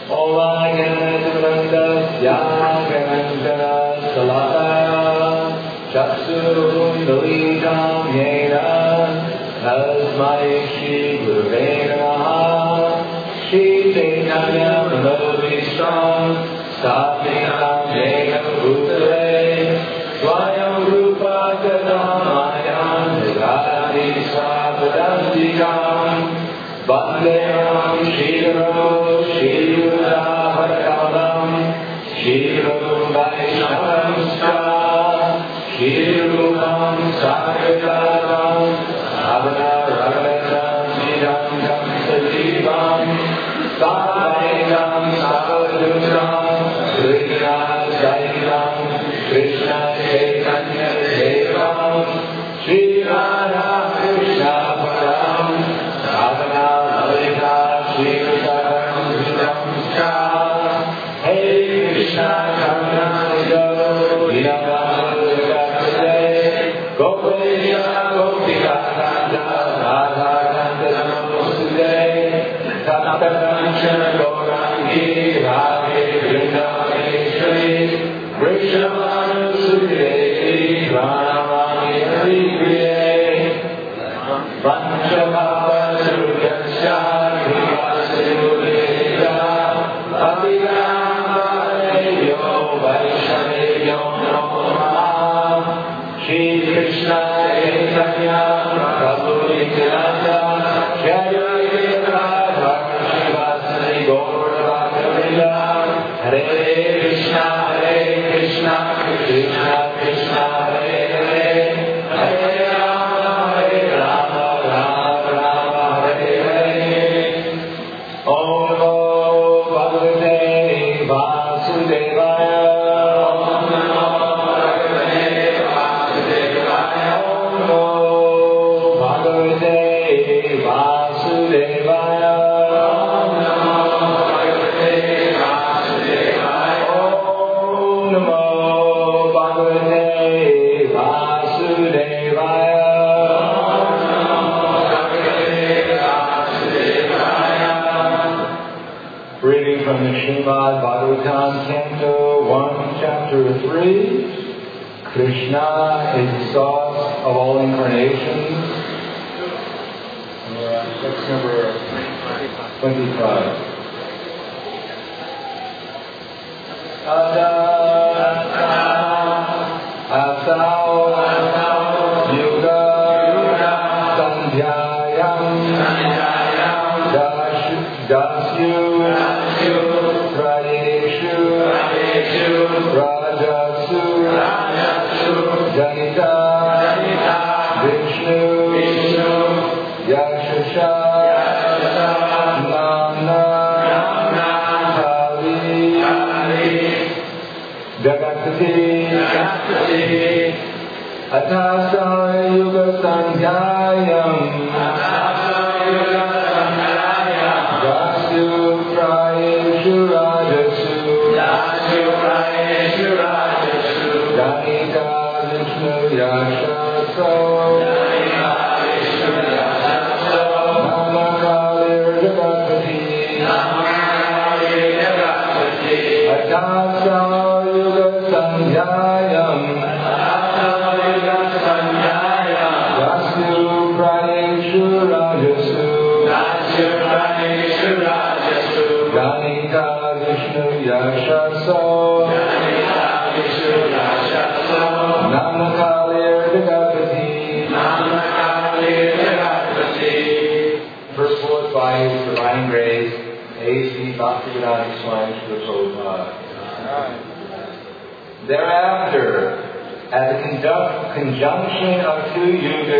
Thereafter, at the conjunction of two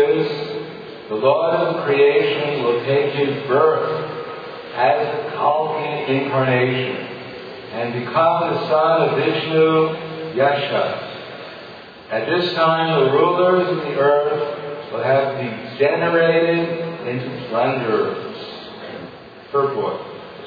yugas, the Lord of creation will take his birth as the Kalki incarnation and become the son of Vishnu, Yasha. At this time, the rulers of the earth will have degenerated into slanderers. Purport.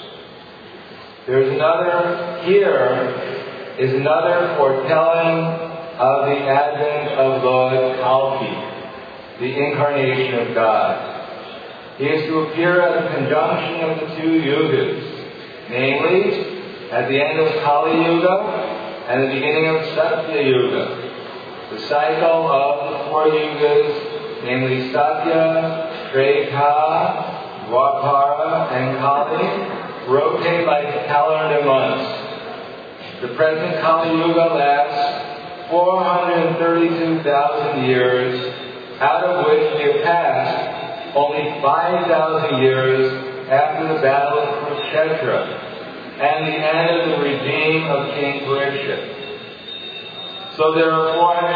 Here is another foretelling of the advent of Lord Kalki, the incarnation of God. He is to appear at the conjunction of the two yugas, namely, at the end of Kali Yuga and the beginning of Satya Yuga. The cycle of the 4 yugas, namely Satya, Treta, Dwapara, and Kali, rotate like calendar months. The present Kali Yuga lasts 432,000 years, out of which we have passed only 5,000 years after the Battle of Kurukshetra and the end of the regime of King Parikshit. So there are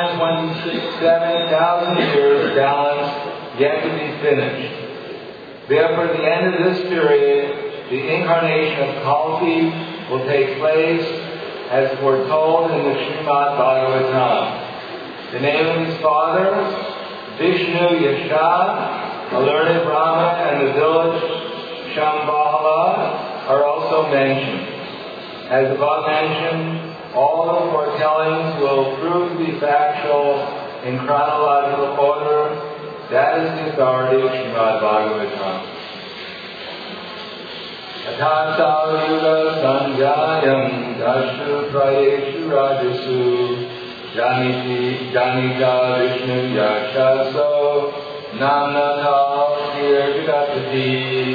427,000 years balance yet to be finished. Therefore, at the end of this period, the incarnation of Kalki will take place as foretold in the Srimad Bhagavatam. The name of his father, Vishnu Yasha, a learned Brahma, and the village Shambhala are also mentioned. As above mentioned, all the foretellings will prove to be factual in chronological order. That is the authority of Srimad Bhagavatam. Athasa yuga sanjayam dashu prayeshu rajasu janita vishnu yashaso namnata kirgatati.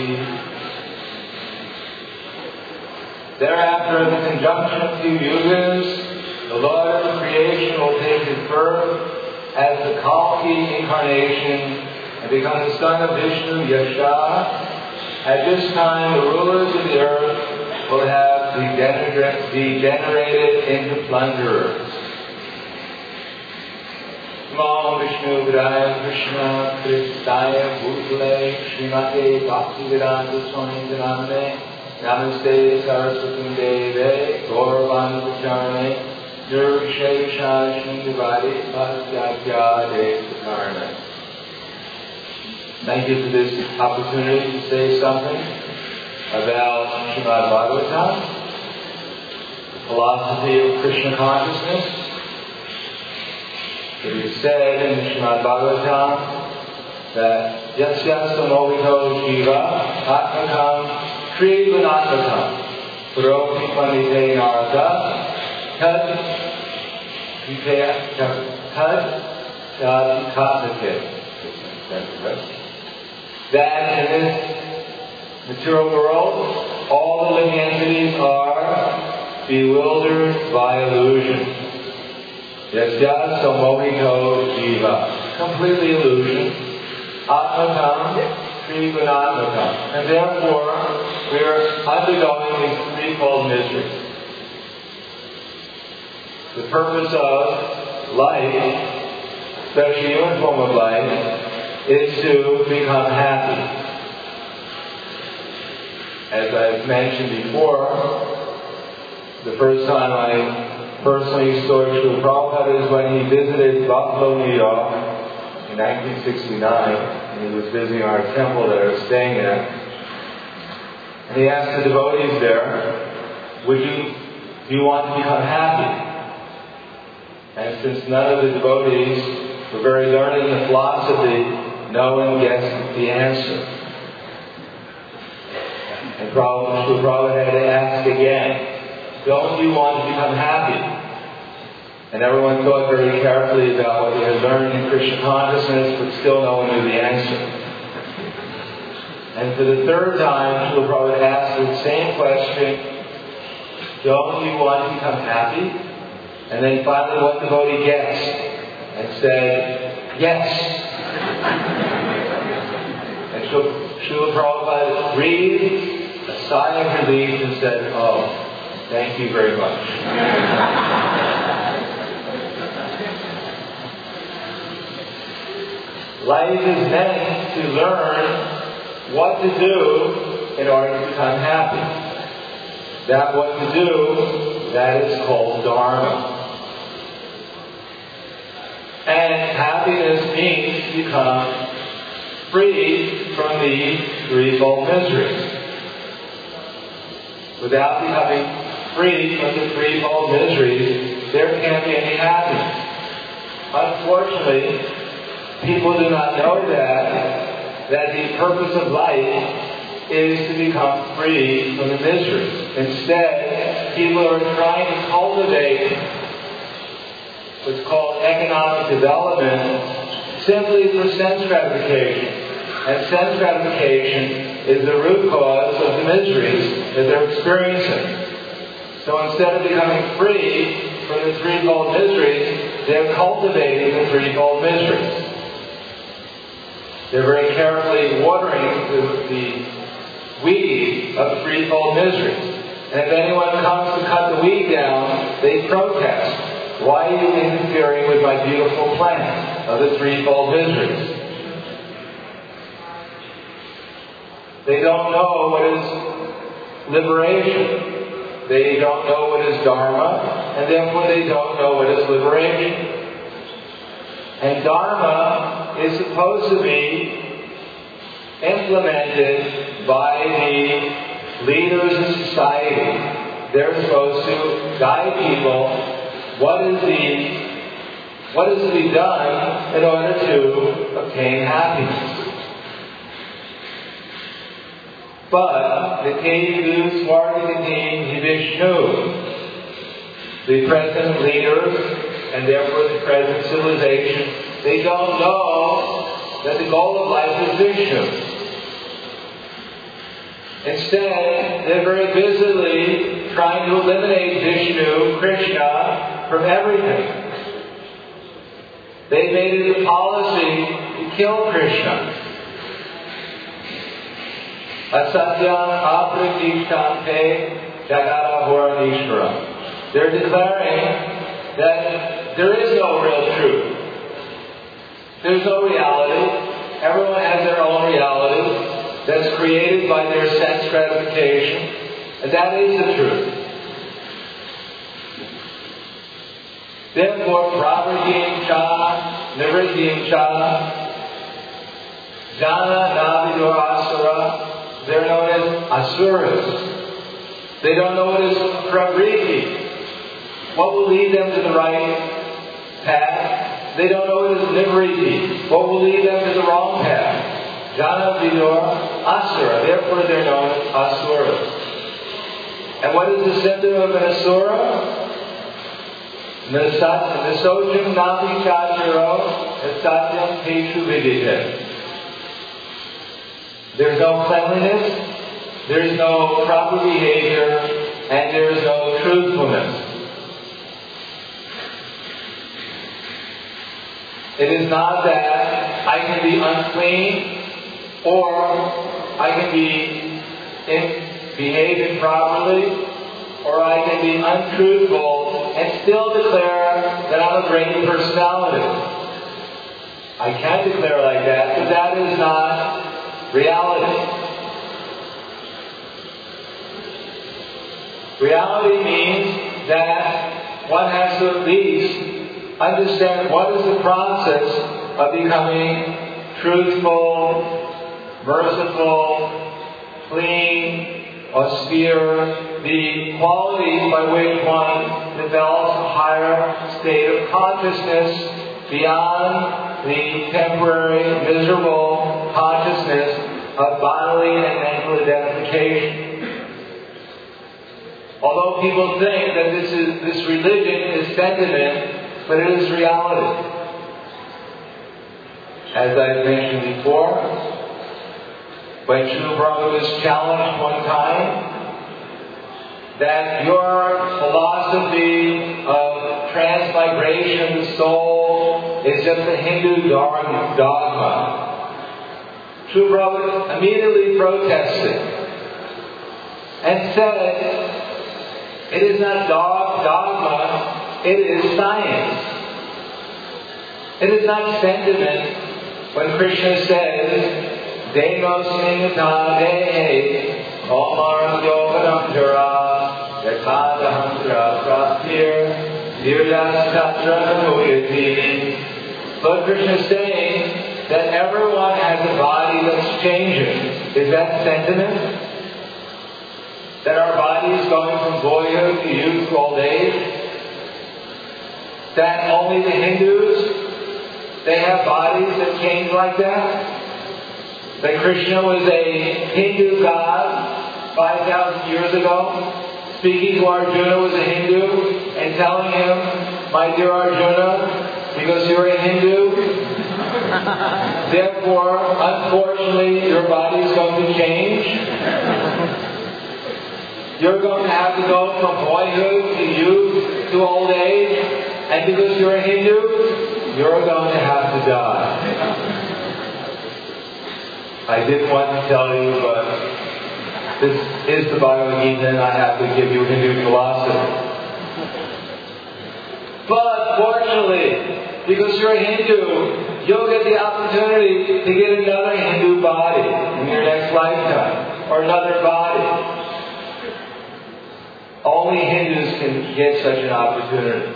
Thereafter, in the conjunction of 2 yugas, the Lord of creation will take his birth as the Kalki incarnation and become the son of Vishnu Yasha. At this time, the rulers of the earth will have degenerated into plunderers. Namo Vishnu Vidaya Krishna Kristaya Bhutale Srimate Bhaktivedanta Swami Dhaname Namaste Saraswati Deve Gauravani Vacharane Nirvishesha Shindivadi Pasyatya Devakarna. Thank you for this opportunity to say something about Srimad Bhagavatam, the philosophy of Krishna consciousness. It is said in Srimad Bhagavatam that Yasya Samovito Jiva Atmakam Trigunatmakam Puropi Pandite Narada Tad Katake. That in this material world, all the living entities are bewildered by illusion. Yasya samohito jiva, completely illusion. Atmakam, trigunatmakam. And therefore, we are undergoing these 3-fold miseries. The purpose of life, especially human form of life, is to become happy. As I've mentioned before, the first time I personally saw Srila Prabhupada is when he visited Buffalo, New York in 1969, and he was visiting our temple that I was staying at. And he asked the devotees there, do you want to become happy? And since none of the devotees were very learned in the philosophy, no one guessed the answer. And Srila Prabhupada had to ask again, don't you want to become happy? And everyone thought very carefully about what they had learned in Krishna consciousness, but still no one knew the answer. And for the 3rd time, Srila Prabhupada asked the same question, don't you want to become happy? And then finally one devotee guessed and said, yes. And Srila Prabhupada breathed a sigh of relief and said, oh, thank you very much. Life is meant to learn what to do in order to become happy. That what to do, that is called Dharma. And happiness means to become free from these 3-fold miseries. Without becoming free from the 3-fold miseries, there can't be any happiness. Unfortunately, people do not know that the purpose of life is to become free from the miseries. Instead, people are trying to cultivate what's called economic development simply for sense gratification. And sense gratification is the root cause of the miseries that they're experiencing. So instead of becoming free from the threefold miseries, they're cultivating the threefold miseries. They're very carefully watering the weed of threefold miseries. And if anyone comes to cut the weed down, they protest. Why are you interfering with my beautiful plant of the threefold miseries? They don't know what is liberation. They don't know what is Dharma, and therefore they don't know what is liberation. And Dharma is supposed to be implemented by the leaders of society. They're supposed to guide people what is to be done in order to obtain happiness. But the Ketu Swartikatim Vishnu, the present leaders and therefore the present civilization, they don't know that the goal of life is Vishnu. Instead, they're very busily trying to eliminate Vishnu, Krishna, from everything. They made it a policy to kill Krishna. Asatyam apradikshante jagatahornishvara. They're declaring that there is no real truth. There's no reality. Everyone has their own reality that's created by their sense gratification, and that is the truth. Therefore, pravritim cha, nivritim cha, jana navidur asura, they're known as asuras. They don't know what is pravriti. What will lead them to the right path? They don't know what is nivriti. What will lead them to the wrong path? Jana vidur asura. Therefore they're known as asuras. And what is the symptom of an asura? Nasojam navi chachiro nasatyam teshu vidite. There's no cleanliness, there's no proper behavior, and there's no truthfulness. It is not that I can be unclean or I can be behaving properly or I can be untruthful and still declare that I'm a great personality. I can declare like that, but that is not reality. Reality means that one has to at least understand what is the process of becoming truthful, merciful, clean, austere, the qualities by which one develops a higher state of consciousness beyond the temporary, miserable consciousness of bodily and mental identification. Although people think that this religion is sentiment, but it is reality. As I mentioned before, when Srila Prabhupada was challenged one time that your philosophy of transmigration of the soul is just a Hindu dogma, Srila Prabhupada immediately protested and said, it is not dogma, it is science. It is not sentiment when Krishna says, Denosmin Tade Omaram Yoganam Jara Yakadaham Praptir Virdas Tatra Muyati. Lord Krishna is saying that everyone has a body that's changing. Is that sentiment? That our body is going from boyhood to youth to old age? That only the Hindus, they have bodies that change like that? That Krishna was a Hindu god 5,000 years ago, speaking to Arjuna who was a Hindu and telling him, my dear Arjuna, because you're a Hindu, therefore, unfortunately, your body is going to change. You're going to have to go from boyhood to youth to old age, and because you're a Hindu, you're going to have to die. I didn't want to tell you, but this is the Bhagavad Gita, and I have to give you Hindu philosophy. But fortunately, because you're a Hindu, you'll get the opportunity to get another Hindu body in your next lifetime, or another body. Only Hindus can get such an opportunity.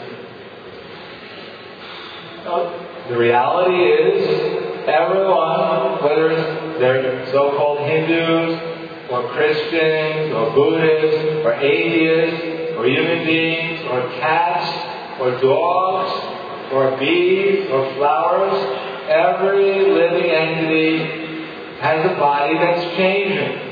The reality is, everyone, whether they're so-called Hindus, or Christians, or Buddhists, or atheists, or human beings, or cats, or dogs, or bees, or flowers, every living entity has a body that's changing.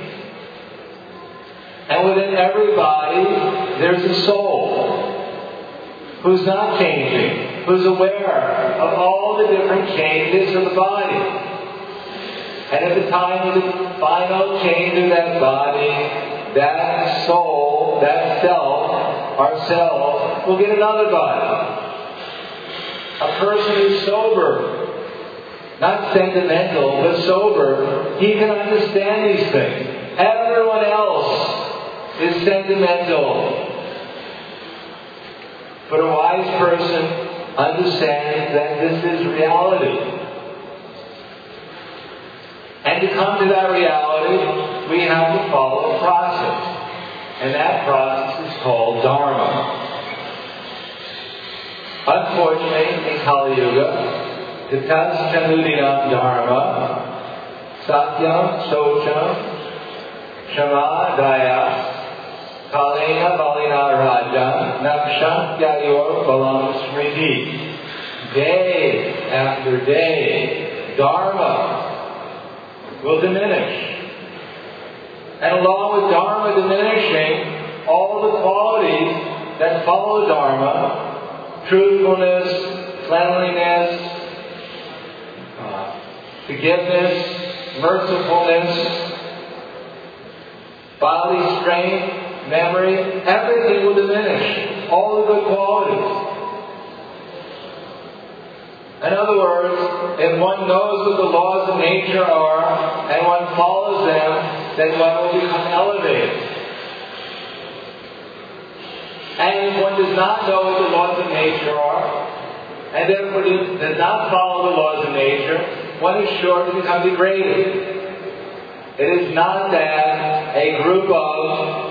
And within every body, there's a soul who's not changing, who's aware of all the different changes of the body. And at the time of the final change of that body, that soul, that self, ourself, will get another body. A person who's sober, not sentimental, but sober, he can understand these things. Everyone else is sentimental. But a wise person understands that this is reality. And to come to that reality, we have to follow a process. And that process is called Dharma. Unfortunately, in Kali Yuga, Titas Chanudinam Dharma, Satyam Socham Shama Daya Kalena Balina Raja Nakshant Yayor Balam Smriti. Day after day, Dharma will diminish. And along with Dharma diminishing, all the qualities that follow Dharma, truthfulness, cleanliness, forgiveness, mercifulness, bodily strength, memory, everything will diminish. All the good qualities. In other words, if one knows what the laws of nature are and one follows them, then one will become elevated. And if one does not know what the laws of nature are, and therefore does not follow the laws of nature, one is sure to become degraded. It is not that a group of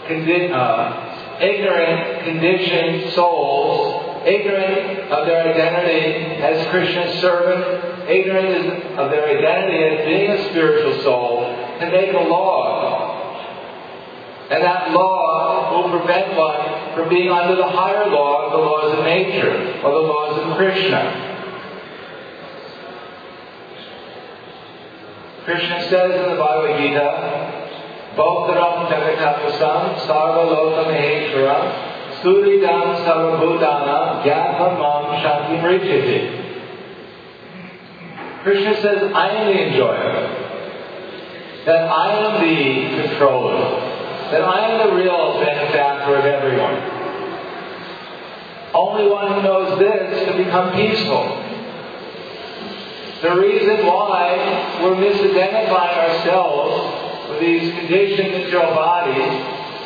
ignorant, conditioned souls, ignorant of their identity as Krishna's servant, ignorant of their identity as being a spiritual soul, can make a law. And that law will prevent one from being under the higher law of the laws of nature, or the laws of Krishna. Krishna says in the Bhagavad Gita, Bhoktaram Jagatapasam Sarva Loka Maheshwaram Suridam Sarvabhutana Gyatvam Mam Shanti Mrityate. Krishna says, I am the enjoyer, that I am the controller, that I am the real benefactor of everyone. Only one who knows this can become peaceful. The reason why we're misidentifying ourselves with these conditioned material bodies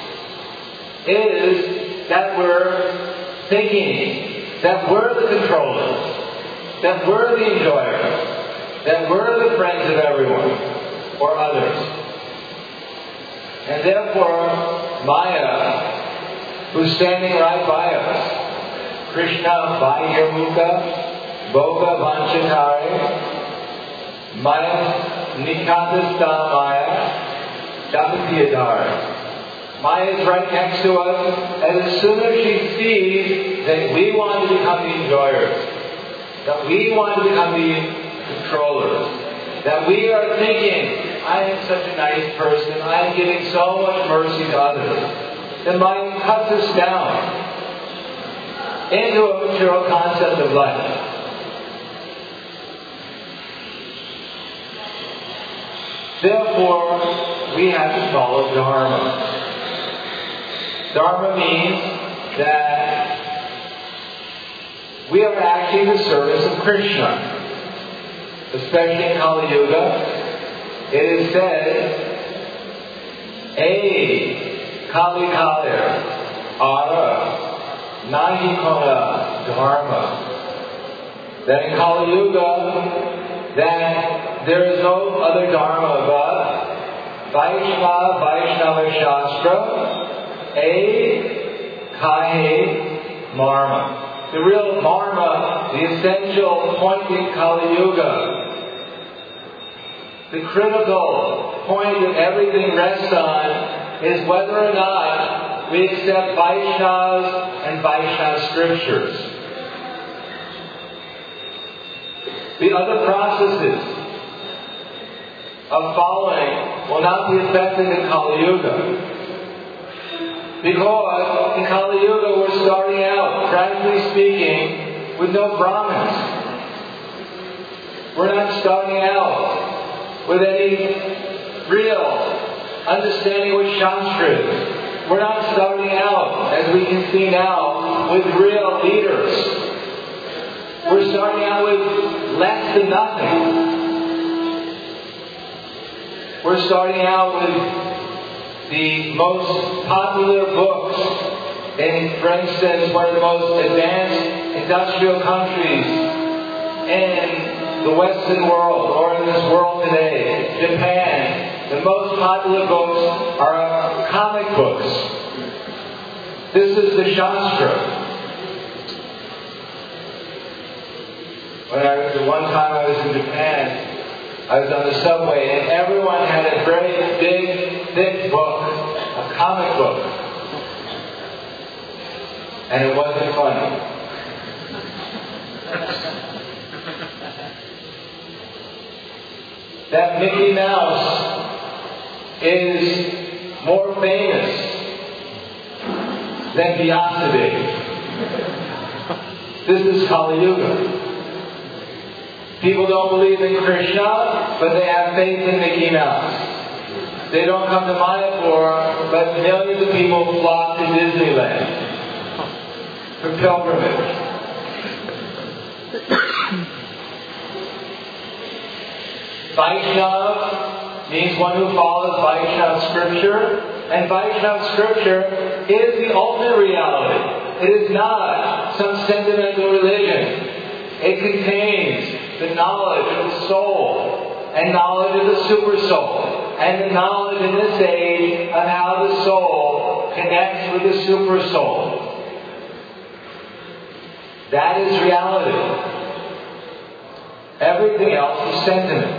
is that we're thinking that we're the controllers, that we're the enjoyers, that we're the friends of everyone or others. And therefore, Maya, who's standing right by us, Krishna Vairmukha, Bhoga Vanchakari, Maya Nikatasta Maya, Japatiyadhara. Maya is right next to us, and as soon as she sees that we want to become the enjoyers, that we want to become the controllers, that we are thinking, I am such a nice person, I am giving so much mercy to others, the mind cuts us down into a material concept of life. Therefore, we have to follow Dharma. Dharma means that we are acting in the service of Krishna. Especially in Kali Yuga, it is said, "Ei Kali Kalir Ara Nahi Kona Dharma." That in Kali Yuga, that there is no other Dharma but Vaishnava Shastra, Ei Kahe Marma. The real Marma, the essential point in Kali Yuga, the critical point that everything rests on, is whether or not we accept Vaishnavas and Vaishnava scriptures. The other processes of following will not be effective in Kali Yuga. Because in Kali Yuga we're starting out, practically speaking, with no Brahmins. We're not starting out with any real understanding what Shastra is. We're not starting out, as we can see now, with real leaders. We're starting out with less than nothing. We're starting out with the most popular books in, for instance, one of the most advanced industrial countries in the Western world, or in this world today, Japan. The most popular books are comic books. This is the Shastra. One time I was in Japan, I was on the subway, and everyone had a very big, thick book, a comic book. And it wasn't funny. That Mickey Mouse is more famous than Vyasadeva. This is Kali Yuga. People don't believe in Krishna, but they have faith in Mickey Mouse. They don't come to Mayapur, but millions of people flock to Disneyland for pilgrimage. Vaishnava means one who follows Vaishnava scripture, and Vaishnava scripture is the ultimate reality. It is not some sentimental religion. It contains the knowledge of the soul and knowledge of the super soul, and the knowledge in this age of how the soul connects with the super soul. That is reality. Everything else is sentiment.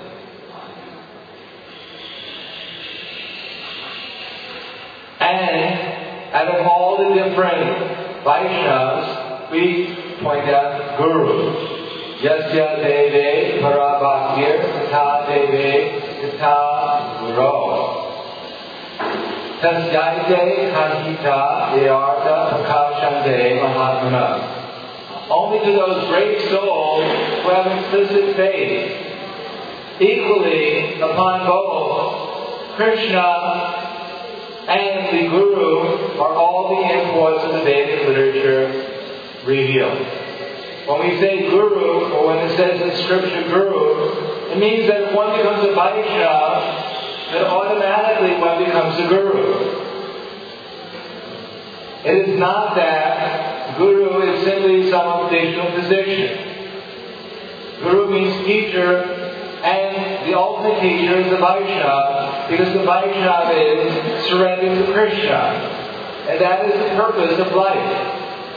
And out of all the different Vaishnavas, we point out Guru. Yasya Deve Parabhakir Tata Deve Tata Guru. Tasyaite Kahita Deartha Prakashande Mahatmana. Only to those great souls who have implicit faith, equally upon both Krishna and the Guru, are all the imports of the Vedic literature revealed. When we say Guru, or when it says in Scripture Guru, it means that if one becomes a Vaishnava, then automatically one becomes a Guru. It is not that Guru is simply some additional position. Guru means teacher, and the ultimate teacher is the Vaishnava, because the Vaishnava is surrendered to Krishna. And that is the purpose of life.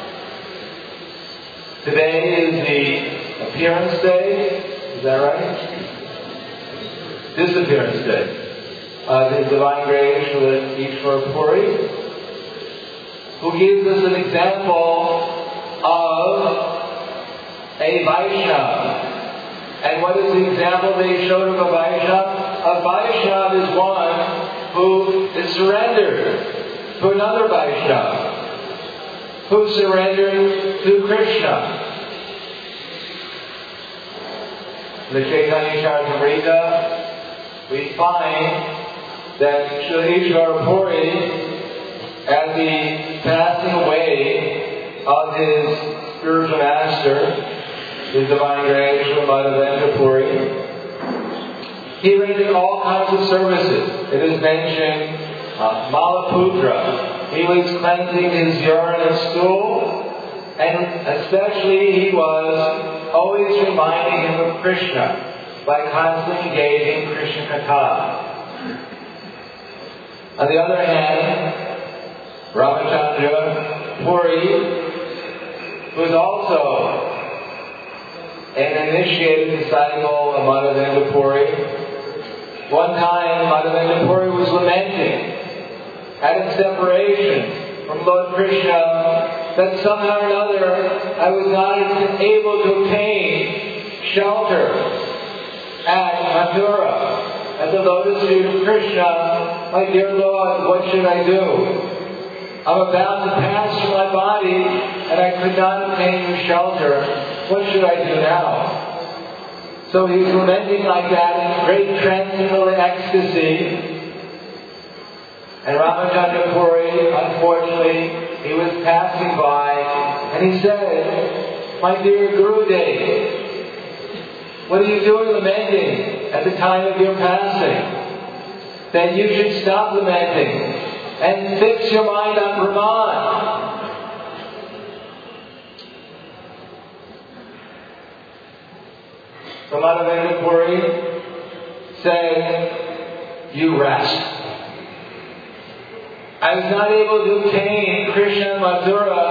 Today is the appearance day. Is that right? Disappearance day. The Divine Grace Srila Ishwar Puri, who gives us an example of a Vaishnava. And what is the example that he showed of a Vaishnava? A Vaishnava is one who is surrendered, to another Vaishnava who surrendered to Krishna. In the Chaitanya Charitamrita, we find that Srila Ishvara Puri, at the passing away of his spiritual master, his divine grace, Srila Madhavendra Puri, he rendered all kinds of services. It is mentioned Malaputra. He was cleansing his urine and stool, and especially he was always reminding him of Krishna by constantly engaging Krishna Katha. On the other hand, Ramachandra Puri was also an initiated disciple of Madhavendra Puri. One time, Madhavendra Puri was lamenting at his separation from Lord Krishna that somehow or another I was not able to obtain shelter at Mathura, at the lotus feet of Krishna. My dear Lord, what should I do? I'm about to pass from my body and I could not obtain your shelter. What should I do now? So he was lamenting like that in great transcendental ecstasy. And Ramachandra Puri, unfortunately, he was passing by, and he said, "My dear Gurudev, what are you doing lamenting at the time of your passing? Then you should stop lamenting and fix your mind on Brahman." So Madhavendra Puri said, "You rest. I was not able to obtain Krishna and Mathura,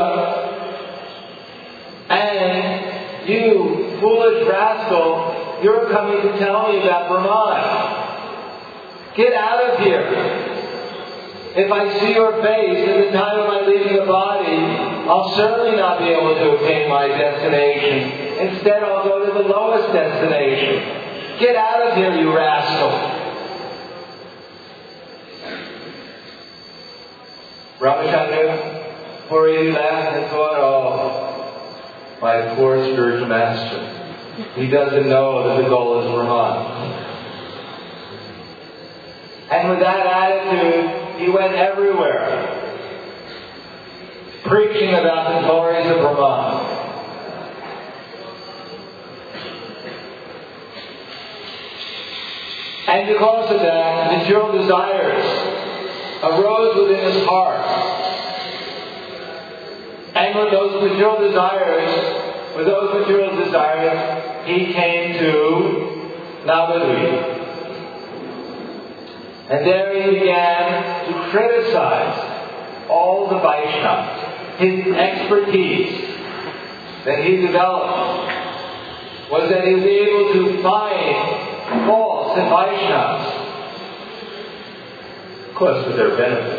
and you, foolish rascal, you're coming to tell me about Brahman. Get out of here. If I see your face at the time of my leaving the body, I'll certainly not be able to obtain my destination. Instead, I'll go to the lowest destination. Get out of here, you rascal." Ramachandra Puri laughed and thought, "Oh, my poor spiritual master. He doesn't know that the goal is Brahman." And with that attitude, he went everywhere, preaching about the glories of Brahman. And because of that, material desires arose within his heart. And with those material desires, he came to Navadvip. And there he began to criticize all the Vaishnavas. His expertise that he developed was that he was able to find faults in Vaishnavas, of course, for their benefit.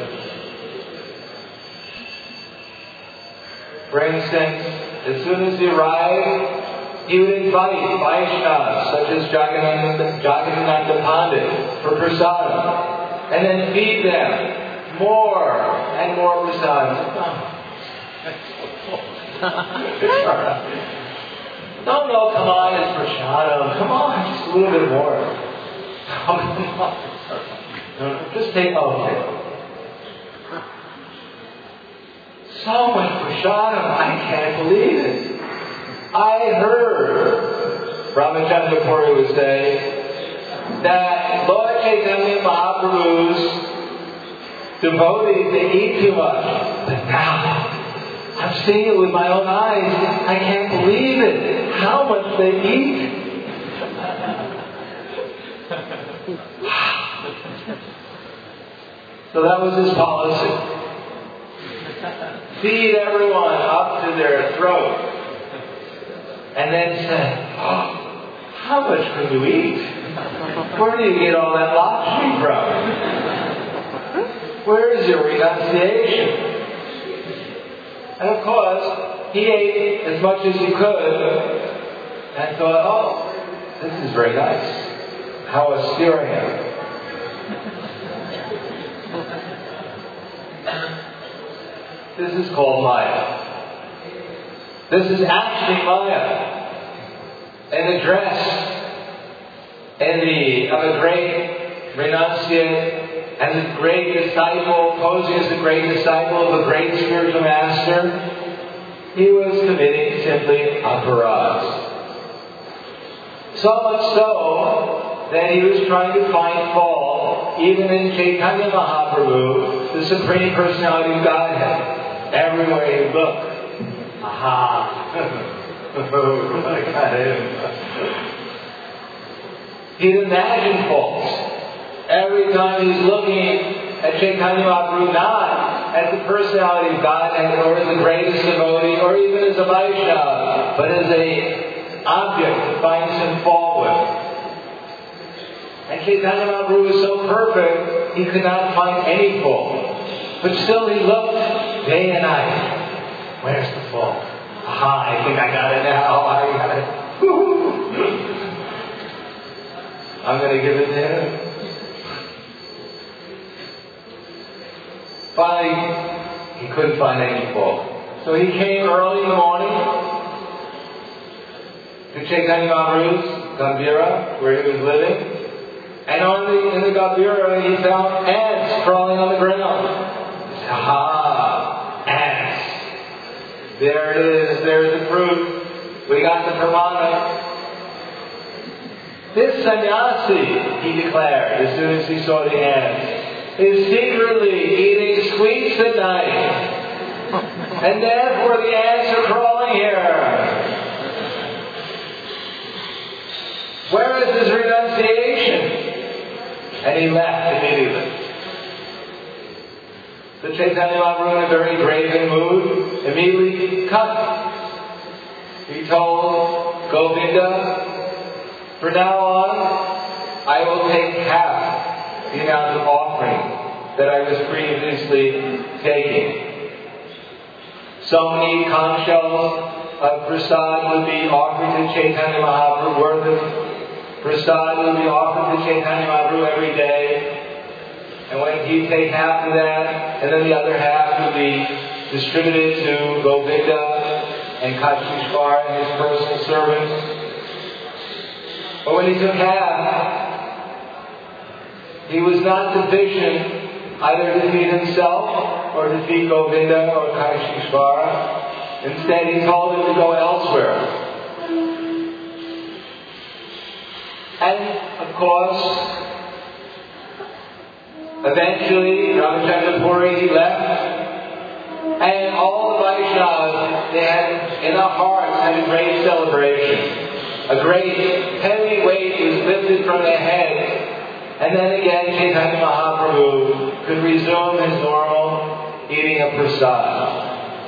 For instance, as soon as he arrived, he would invite Vaishnavas such as Jagannatha Pandit for prasadam, and then feed them more and more prasadam. No, come on, it's prasadam. Come on, just a little bit more. Come on. Just take, okay. So much prasadam, I can't believe it. I heard Ramachandra Puri would say that Lord Chaitanya Mahaprabhu's devotees, they eat too much. But now, I'm seeing it with my own eyes. I can't believe it. How much they eat. So that was his policy. Feed everyone up to their throat. And then say, "Oh, how much can you eat? Where do you get all that Lakshmi from? Where is your renunciation?" And of course, he ate as much as he could and thought, "Oh, this is very nice. How austere I am." This is called Maya. This is actually Maya. And the dress of a great renunciate and a great disciple, posing as a great disciple of a great spiritual master, he was committing simply a parade. So much so that he was trying to find fault even in Chaitanya Mahaprabhu, the Supreme Personality of Godhead. Everywhere you look, aha! I got him. He'd imagine faults. Every time he's looking at Chaitanya Mahaprabhu, not as the personality of Godhead or as the greatest devotee or even as a Vaishnava, but as an object to find some fault with. And Chaitanya Mahaprabhu was so perfect, he could not find any fault. But still he looked day and night. Where's the fault? Aha, I think I got it now. I got it. I'm going to give it to him. Finally, he couldn't find any fault. So he came early in the morning to Chaitanya Mahaprabhu's Gambhira, where he was living. And in the Gambhira, he found ants crawling on the ground. He said, aha, ants. There it is. There's the proof. We got the pramana. This sannyasi, he declared as soon as he saw the ants, is secretly eating sweets at night. And therefore the ants are crawling here. Where is his renunciation? And he left immediately. The Chaitanya Mahaprabhu, in a very graven mood, immediately cut. He told Govinda, from now on, I will take half the amount of offering that I was previously taking. So many conch shells of prasad would be offered to Chaitanya Mahaprabhu, worth of prasad would be offered to Chaitanya Mahaprabhu every day. And when he'd take half of that, and then the other half would be distributed to Govinda and Kachishvara and his personal servants. But when he took half, he was not sufficient either to feed himself or to feed Govinda or Kachishvara. Instead, he told him to go elsewhere. And, of course, eventually, Ramachandra Puri, he left. And all the Vaishnavas, they had, in their hearts, had a great celebration. A great heavy weight was lifted from their heads. And then again, Chaitanya Mahaprabhu could resume his normal eating of prasad.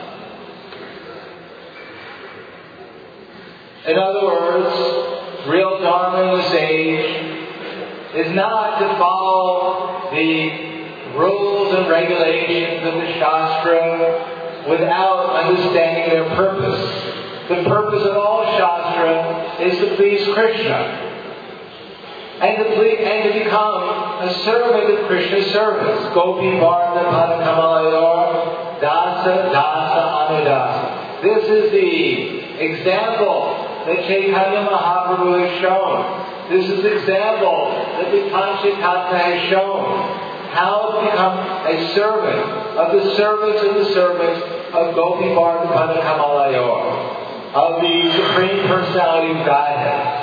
In other words, real Dharma in the sage is not to follow the rules and regulations of the Shastra without understanding their purpose. The purpose of all Shastra is to please Krishna and to become a servant of Krishna's service. Gopi Bharata Padakamalayur Dasa Dasa Anudasa. This is the example that Chaitanya Mahaprabhu has shown. This is the example that the Panchatattva has shown. How to become a servant of the servants and the servants of Gopi Bharata Padakamalayur, of the Supreme Personality of Godhead.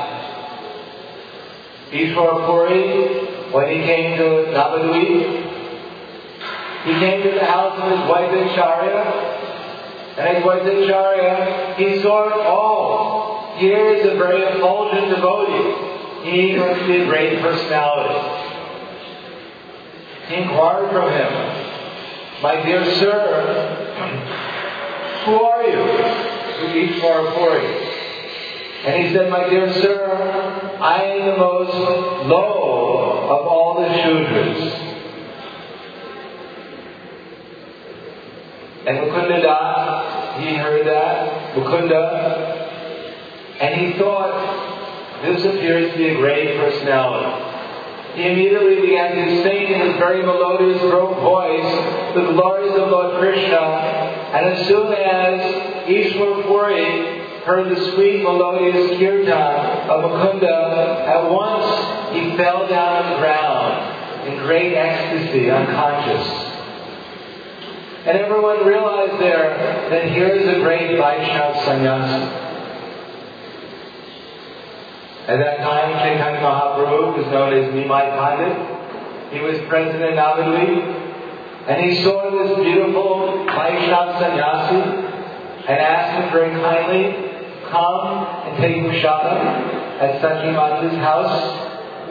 Ishvara Puri, when he came to Navadvip, he came to the house of his wife Acharya, and his wife Acharya, he saw, here is a very effulgent devotee. He must be a great personality. He inquired from him, my dear sir, who are you? Ishvara Puri. And he said, my dear sir, I am the most low of all the Shudras. And Mukunda Das, he heard that, Mukunda, and he thought, this appears to be a great personality. He immediately began to sing in his very melodious voice the glories of Lord Krishna, And as soon as Ishwar Puri heard the sweet melodious kirtan of Mukunda, at once he fell down on the ground in great ecstasy, unconscious. And everyone realized there that here is a great Vaishnava sannyasi. At that time, Chaitanya Mahaprabhu was known as Nimai Pandit. He was present in Navadvip, and he saw this beautiful Vaishnava sannyasi and asked him very kindly, come and take prasadam at Sachi Mata's house,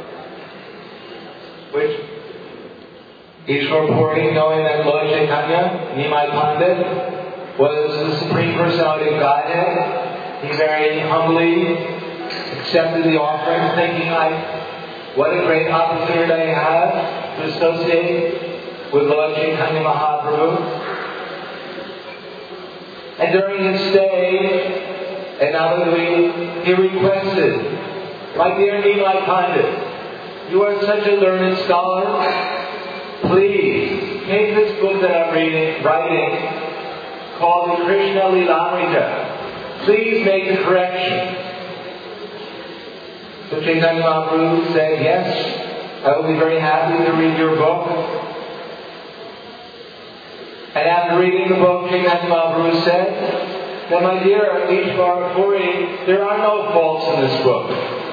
which Ishwar Puri, knowing that Lord Chaitanya, Nimai Pandit, was the Supreme Personality of Godhead, he very humbly accepted the offering, thinking, what a great opportunity I have to associate with Lord Chaitanya Mahaprabhu. And during his stay at Navadvip, he requested, my dear Nimai Pandit, you are such a learned scholar. Please take this book that I'm writing called the Krishna Lilamrita. Please make a correction. So Chaitanya Mahaprabhu said, yes, I will be very happy to read your book. And after reading the book, Chaitanya Mahaprabhu said that, my dear Ishwar Puri, there are no faults in this book.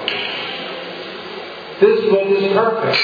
This book is perfect.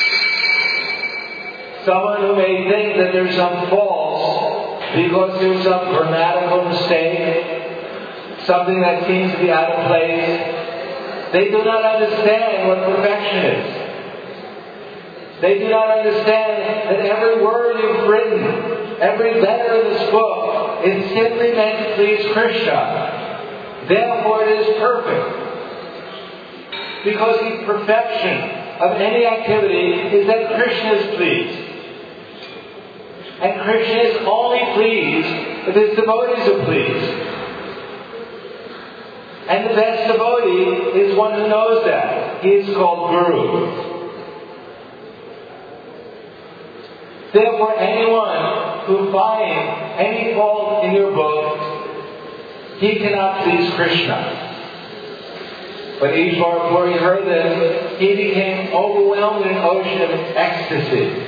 Someone who may think that there's some faults because there's some grammatical mistake, something that seems to be out of place, they do not understand what perfection is. They do not understand that every word you've written, every letter in this book is simply meant to please Krishna. Therefore it is perfect. Because the perfection of any activity is that Krishna is pleased. And Krishna is only pleased if his devotees are pleased. And the best devotee is one who knows that. He is called Guru. Therefore, anyone who finds any fault in your book, he cannot please Krishna. When Ishwar Puri heard this, he became overwhelmed in an ocean of ecstasy.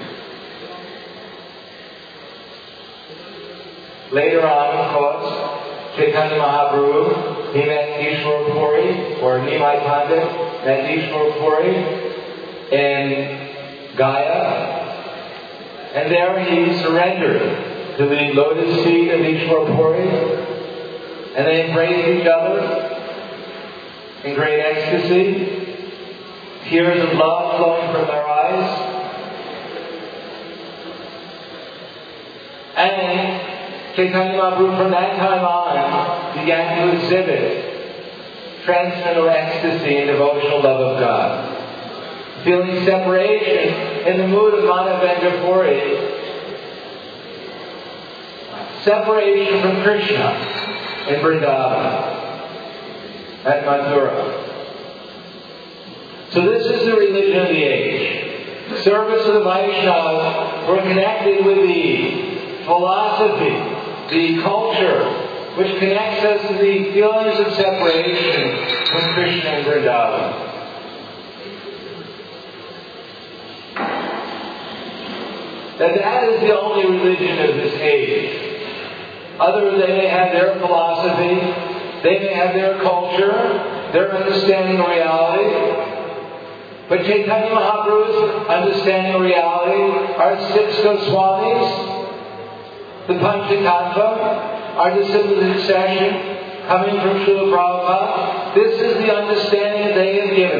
Later on, of course, Chaitanya Mahaprabhu, he met Ishwar Puri, or Nimai Pandit, met Ishwar Puri in Gaya. And there he surrendered to the lotus feet of Ishwar Puri. And they embraced each other in great ecstasy. Tears of love flowing from their eyes. And Chaitanya Mahaprabhu from that time on began to exhibit transcendental ecstasy and devotional love of God. Feeling separation in the mood of Madhavendra Puri. Separation from Krishna in Vrindavan at Mathura. So this is the religion of the age. Service of the Vaishnavas were connected with the philosophy, the culture, which connects us to the feelings of separation from Krishna and Vrindavan. That is the only religion of this age. Others, they may have their philosophy, they may have their culture, their understanding of reality. But Chaitanya Mahaprabhu's understanding of reality, our six Goswamis, the Panchatattva, our disciples in succession, coming from Srila Prabhupada, this is the understanding that they have given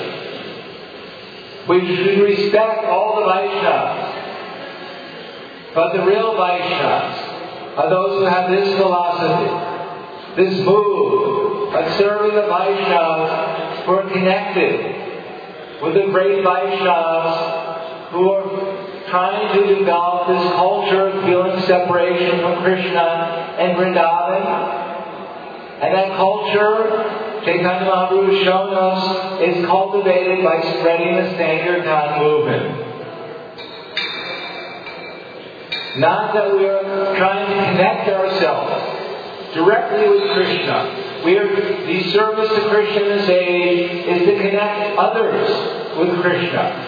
us. We should respect all the Vaishnavas. But the real Vaishnavas are those who have this philosophy, this mood of serving the Vaishnavas who are connected with the great Vaishnavas who are trying to develop this culture of feeling separation from Krishna and Vrindavan. And that culture, Chaitanya Mahaprabhu has shown us, is cultivated by spreading the Sankirtan movement. Not that we are trying to connect ourselves directly with Krishna. The service to Krishna in this age is to connect others with Krishna.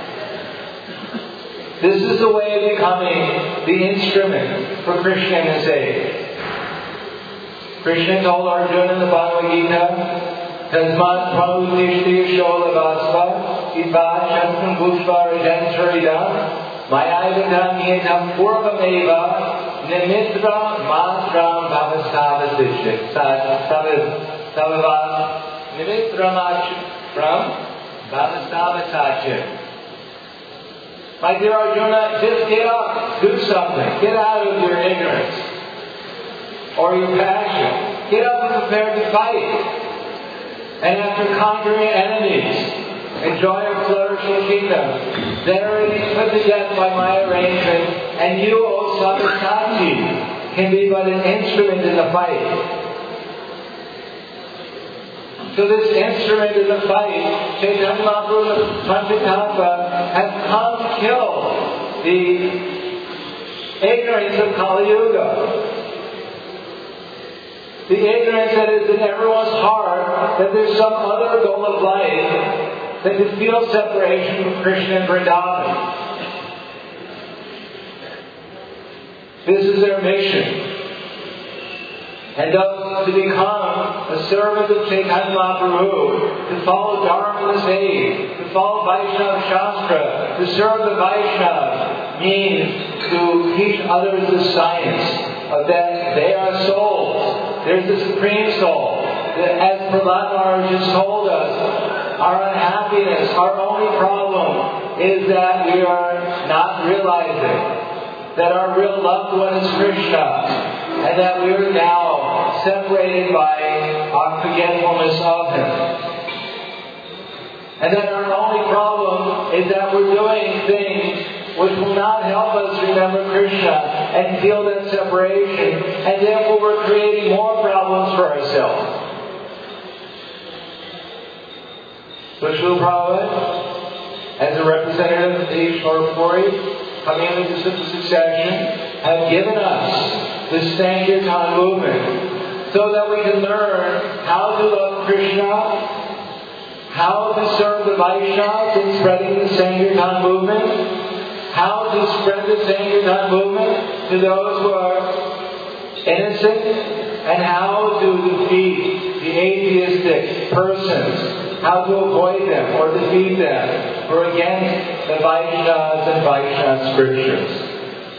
This is the way of becoming the instrument for Krishna in this age. Krishna told Arjuna in the Bhagavad Gita, Tasmat Pranutishti Sholavasva Idva Shastram Pushpa Ridanturidam Mayaivatam Yetam Purvameva Nimitra Matram Bhavasavasishit Nimitra Matram Bhavasavasachit. My dear Arjuna, just get up, do something. Get out of your ignorance or your passion. Get up and prepare to fight. And after conquering enemies, enjoy a flourishing kingdom. There he is put to death by my arrangement, and you, O Sabbasachi, can be but an instrument in the fight. So this instrument in the fight, Chaitanya Mahaprabhu Panchatattva, has come to kill the ignorance of Kali Yuga. The ignorance that is in everyone's heart that there's some other goal of life than to feel separation from Krishna and Vrindavan. This is their mission. And thus to become a servant of Chaitanya Mahaprabhu, to follow Dharma in this age, to follow Vaishnava Shastra, to serve the Vaishnava, means to teach others the science of that they are souls. There's the Supreme Soul. As Prahlad Maharaj just told us, our unhappiness, our only problem is that we are not realizing that our real loved one is Krishna, and that we are now separated by our forgetfulness of Him. And that our only problem is that we're doing things which will not help us remember Krishna and feel that separation, and therefore we're creating more problems for ourselves. So Srila Prabhupada, as a representative of the Ishvara Puri, coming into succession, have given us the Sankirtan movement so that we can learn how to love Krishna, how to serve the Vaishnavas in spreading the Sankirtan movement, how to spread the Sankirtan movement to those who are innocent, and how to defeat the atheistic persons, how to avoid them or defeat them, or against the Vaishnavas and Vaishnava scriptures.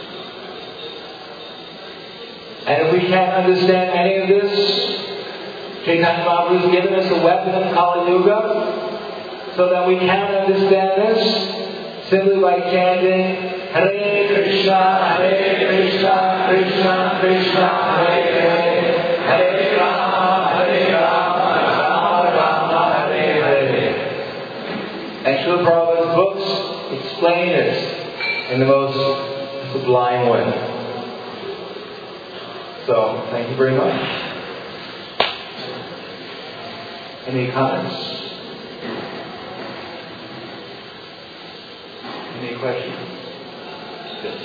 And if we can't understand any of this, Chaitanya Mahaprabhu has given us a weapon of Kali Yuga so that we can understand this simply by chanting Hare Krishna, Krishna Krishna, Hare Hare, Hare Rama, Rama Rama, Hare Hare. And Srila Prabhupada's books explain this in the most sublime way. So, thank you very much. Any comments? Any questions? Yes.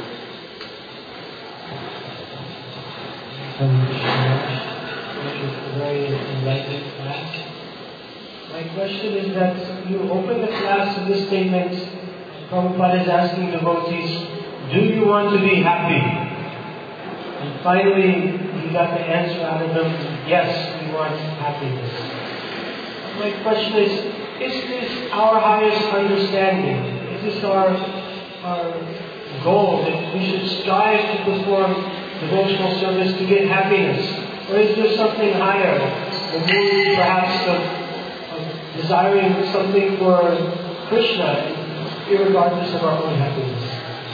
Very enlightening class. My question is that you open the class with this statement, Prabhupada is asking devotees, do you want to be happy? And finally, you got the answer out of them, yes, we want happiness. My question is this our highest understanding? Is this our goal, that we should strive to perform devotional service to get happiness? Or is there something higher, the mood perhaps of desiring something for Krishna, irregardless of our own happiness?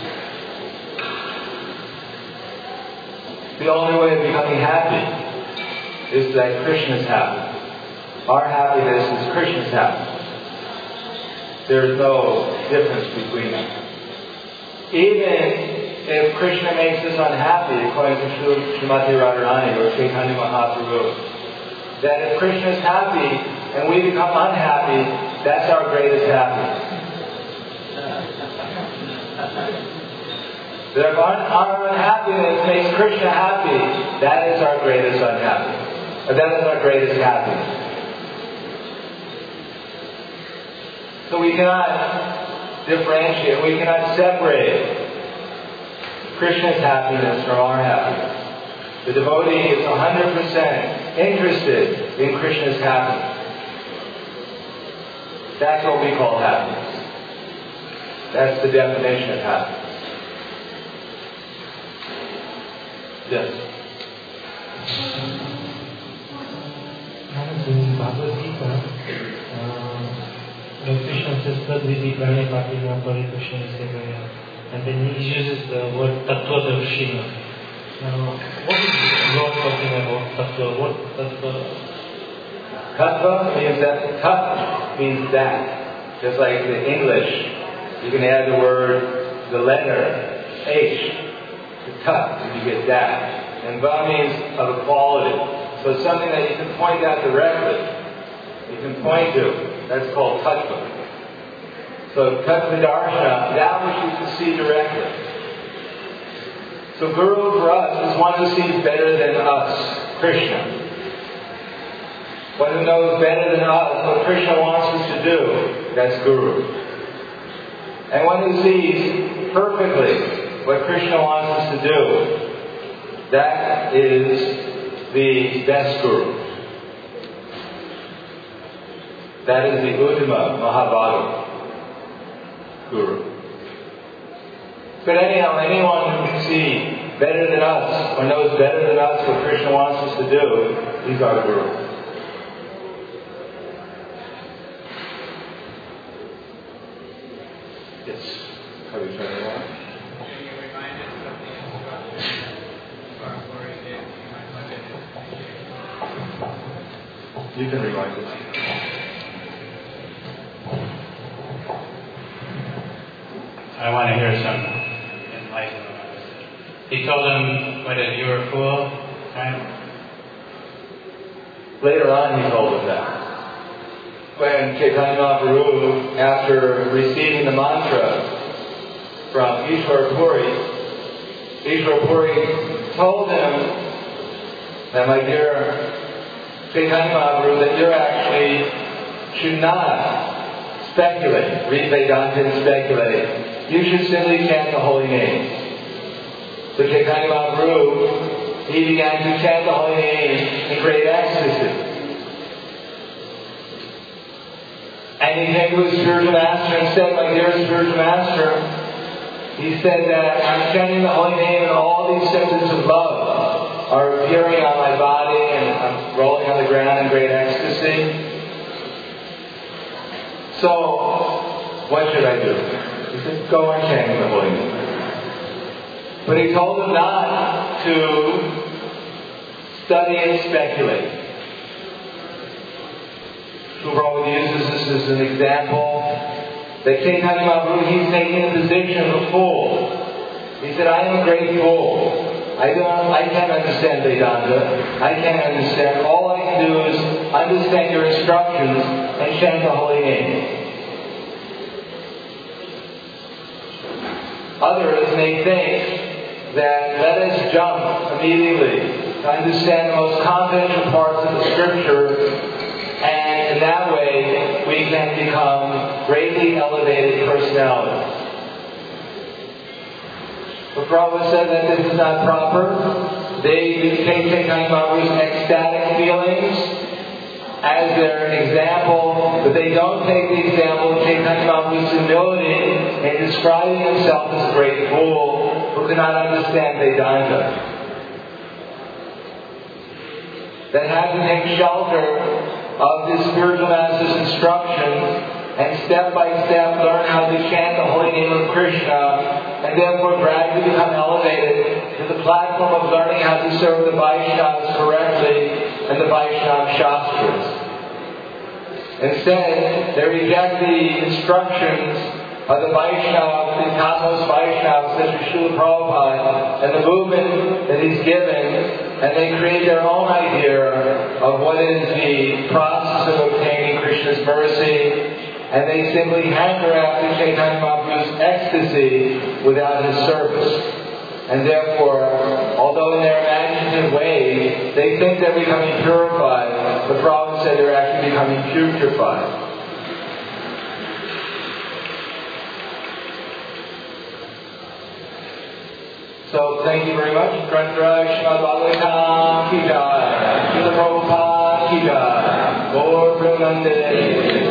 The only way of becoming happy is that Krishna is happy. Our happiness is Krishna's happiness. There is no difference between them. Even if Krishna makes us unhappy, according to Srimati Radharani or Chaitanya Mahaprabhu, that if Krishna is happy and we become unhappy, that's our greatest happiness. That if our unhappiness makes Krishna happy, that is our greatest unhappiness. Or that is our greatest happiness. So we cannot differentiate, we cannot separate Krishna's happiness from our happiness. The devotee is 100% interested in Krishna's happiness. That's what we call happiness. That's the definition of happiness. Yes. In Bhagavad Gita, Lord Krishna says, Tadvidi Pranipati Pari Krishna Sevaya. And then he uses the word Tattva-darshina. Now, what is Lord talking about Tattva? What Tattva? Tattva means that. Tat means that. Just like the English, you can add the word, the letter H, to tat, and you get that. And va means of a quality. So it's something that you can point out directly. You can point to. That's called tattva. So tattva darshana, that which you can see directly. So Guru for us is one who sees better than us, Krishna. One who knows better than us what Krishna wants us to do, that's Guru. And one who sees perfectly what Krishna wants us to do, that is the best Guru. That is the Uttama Mahabhagavata Guru. But anyhow, anyone who can see better than us or knows better than us what Krishna wants us to do, he's our Guru. Yes. Have you tried that? Can you remind us of the instructions Barbara did? You can remind us. I want to hear some enlightenment. He told him, you're a fool, right? Later on he told him that. When Chaitanya Mahaprabhu, after receiving the mantra from Ishwar Puri told him that, my dear Chaitanya Mahaprabhu, that you actually should not speculate, read Vedanta and speculate. You should simply chant the holy names. So Chaitanya Mahaprabhu, he began to chant the holy names in great ecstasy. And he came to his spiritual master and said, my dear spiritual master, he said that I'm chanting the holy name and all these symptoms of love are appearing on my body and I'm rolling on the ground in great ecstasy. So, what should I do? He said, go on chanting the holy name. But he told him not to study and speculate. Prabhupada uses this as an example that Chaitanya Mahaprabhu, he's taking the position of a fool. He said, I am a great fool. I can't understand Vedanta. I can't understand. All I can do is understand your instructions and chant the holy name. Others may think that let us jump immediately to understand the most confidential parts of the scripture, and in that way we can become greatly elevated personalities. But Prabhupada said that this is not proper. They take Chaitanya Mahaprabhu's ecstatic feelings as their example, but they don't take the example of Chaitanya Mahaprabhu's humility in describing himself as a great fool who cannot understand Vedanta. That had to take shelter of the spiritual master's instructions and step by step learn how to chant the holy name of Krishna, and therefore gradually become elevated to the platform of learning how to serve the Vaishnavas correctly and the Vaishnava Shastras. Instead, they reject the instructions of the Vaishnavas, the topmost Vaishnavas, such as Srila Prabhupada, and the movement that he's given, and they create their own idea of what is the process of obtaining Krishna's mercy, and they simply hanker after Chaitanya Mahaprabhu's ecstasy without his service. And therefore, although in their imaginative way, they think they're becoming purified, the Prabhupada said they're actually becoming putrefied. So thank you very much. Grandra Srimad Bhagavatam ki jai. Srila Prabhupada ki jai. Gaur Premanande.